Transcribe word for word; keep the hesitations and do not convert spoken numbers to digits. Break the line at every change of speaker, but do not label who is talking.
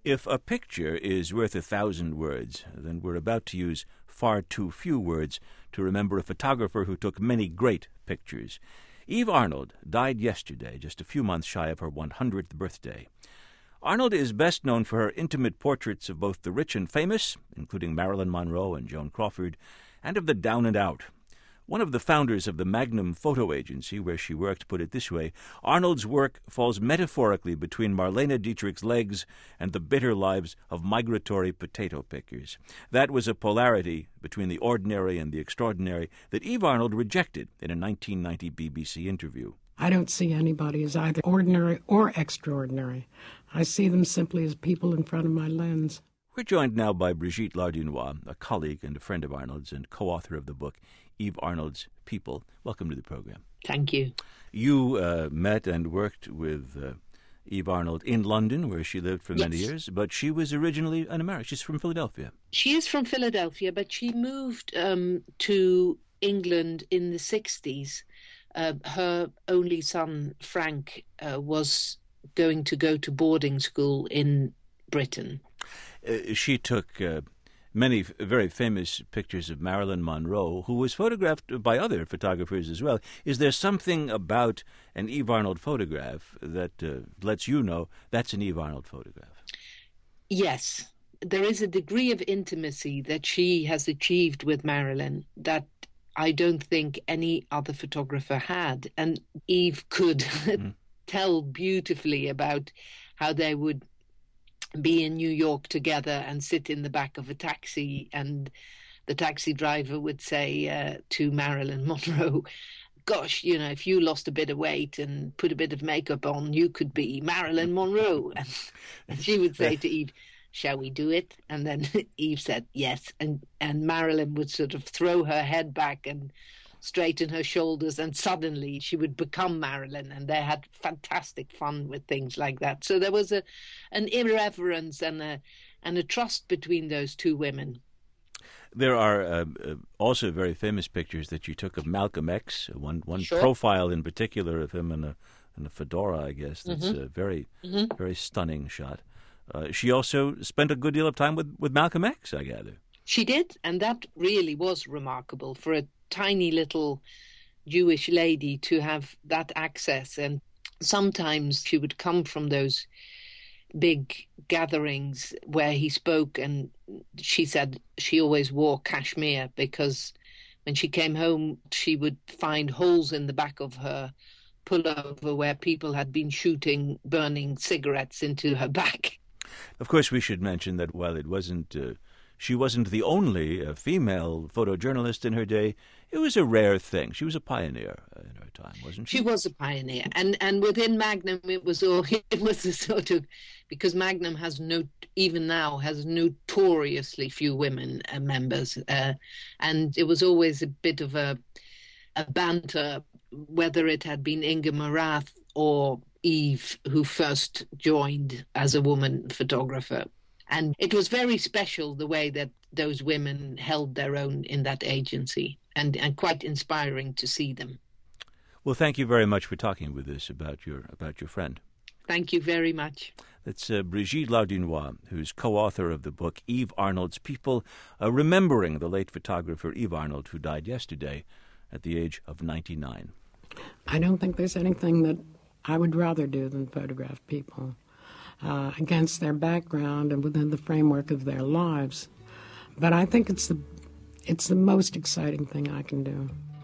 If a picture is worth a thousand words, then we're about to use far too few words to remember a photographer who took many great pictures. Eve Arnold died yesterday, just a few months shy of her one hundredth birthday. Arnold is best known for her intimate portraits of both the rich and famous, including Marilyn Monroe and Joan Crawford, and of the down and out. One of the founders of the Magnum Photo Agency, where she worked, put it this way: Arnold's work falls metaphorically between Marlene Dietrich's legs and the bitter lives of migratory potato pickers. That was a polarity between the ordinary and the extraordinary that Eve Arnold rejected in a nineteen ninety B B C interview.
I don't see anybody as either ordinary or extraordinary. I see them simply as people in front of my lens.
We're joined now by Brigitte Lardinois, a colleague and a friend of Arnold's and co-author of the book Eve Arnold's People. Welcome to the program.
Thank you.
You uh, met and worked with uh, Eve Arnold in London, where she lived for
yes.
many years, but she was originally an American. She's from Philadelphia.
She is from Philadelphia, but she moved um, to England in the sixties. Uh, her only son, Frank, uh, was going to go to boarding school in Britain.
Uh, she took uh, many f- very famous pictures of Marilyn Monroe, who was photographed by other photographers as well. Is there something about an Eve Arnold photograph that uh, lets you know that's an Eve Arnold photograph?
Yes. There is a degree of intimacy that she has achieved with Marilyn that I don't think any other photographer had. And Eve could mm. tell beautifully about how they would be in New York together and sit in the back of a taxi, and the taxi driver would say uh, to Marilyn Monroe, gosh, you know, if you lost a bit of weight and put a bit of makeup on, you could be Marilyn Monroe. And, and she would say to Eve, shall we do it? And then Eve said yes, and, and Marilyn would sort of throw her head back and straighten her shoulders, and suddenly she would become Marilyn, and they had fantastic fun with things like that. So there was a an irreverence and a and a trust between those two women.
There are uh, uh, also very famous pictures that you took of Malcolm X, one one
sure.
profile in particular of him in a in a fedora, I guess. That's
mm-hmm.
a very,
mm-hmm.
very stunning shot. Uh, she also spent a good deal of time with, with Malcolm X, I gather.
She did, and that really was remarkable for a tiny little Jewish lady to have that access. And sometimes she would come from those big gatherings where he spoke, and she said she always wore cashmere because when she came home she would find holes in the back of her pullover where people had been shooting burning cigarettes into her back.
Of course, we should mention that while it wasn't uh, she wasn't the only uh, female photojournalist in her day, it was a rare thing. She was a pioneer in her time, wasn't she?
She was a pioneer, and and within Magnum, it was all it was a sort of, because Magnum has no even now has notoriously few women uh, members, uh, and it was always a bit of a a banter whether it had been Inga Morath or Eve who first joined as a woman photographer. And it was very special the way that those women held their own in that agency, and, and quite inspiring to see them.
Well, thank you very much for talking with us about your about your friend.
Thank you very much.
That's uh, Brigitte Lardinois, who's co-author of the book Eve Arnold's People, uh, remembering the late photographer Eve Arnold, who died yesterday at the age of ninety-nine.
I don't think there's anything that I would rather do than photograph people uh, against their background and within the framework of their lives. But I think it's the it's the most exciting thing I can do.